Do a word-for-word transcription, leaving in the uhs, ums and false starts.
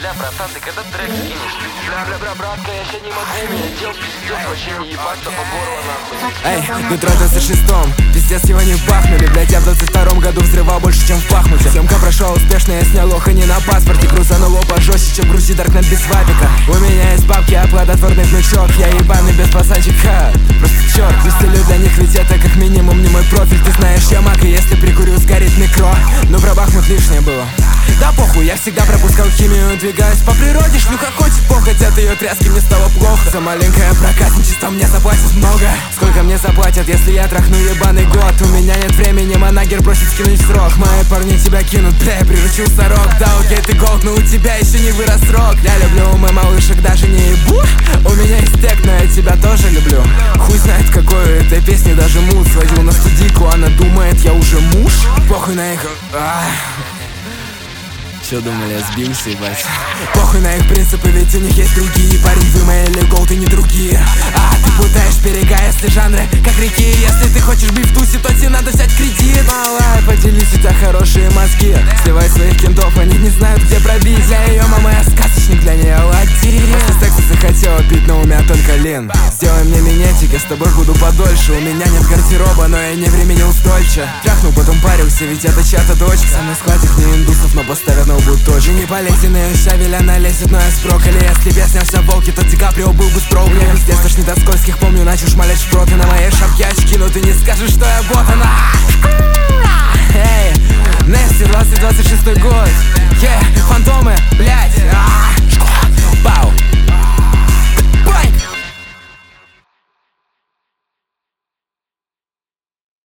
Бля, братан, ты когда трек скинешь? Бля, бля, бля, братка, я ща не могу. Меня дел пиздец, вообще не ебаться по горло нахуй. Эй, метро двадцать шестом, пиздец его не бахнули. Блядь, я в двадцать втором году взрывал больше, чем в Бахмуте. Съемка прошла успешно, я снял лоха не на паспорте. Грузанул пожестче, чем грузи Даркнет без вапика. У меня есть бабки, а плодотворный мешок. Я ебаный без пацанчика, просто черт. Веселю для них, ведь это как минимум не мой профиль. Ты знаешь, я маг, и если прикурю, сгорит микро. Но про Бахмут лишнее было. Да похуй, я всегда пропускал химию, двигаюсь по природе. Шлюха хочет похоть, от ее тряски мне стало плохо. За маленькое проказничество мне заплатят много. Сколько мне заплатят, если я трахну ебаный год? У меня нет времени, манагер просит скинуть в срок. Мои парни тебя кинут, бля, я приручил сорок. Да окей, ты голд, но у тебя еще не вырос рог. Я люблю умы малышек, даже не ебу. У меня есть тек, но я тебя тоже люблю. Хуй знает, какой у этой песни даже мут. Сводил на студийку, она думает, я уже муж. Похуй на их... Ах. Чё думали, я сбился, ебать? Похуй на их принципы, ведь у них есть другие. Парень, вы мои или голд, и не другие. А ты путаешь берега, если жанры как реки. Если ты хочешь бить в тусе, то тебе надо взять кредит. Малая, поделись, у тебя хорошие мозги. Сливай своих кентов, они не знают, где пробить. Для ее мамы я сказочник, для нее Аладдин. После секса захотела пить, но у меня только лин. Сделай мне минетик, я с тобой буду подольше. У меня нет гардероба, но я не времени устойчив. Тряхнул, потом парился, ведь это чья-то дочка. Со мной схватит не индусов, но поставят на лбу точно. Не полезен, ее щавель, она лезет, но я с брокколи. Если б я снялся в волке, то Ди Каприо был бы с проблем. Пиздец, тошнит от скользких, помню, начал шмалять шпроты на моей шапке очки. Но ты не скажешь, что я ботана.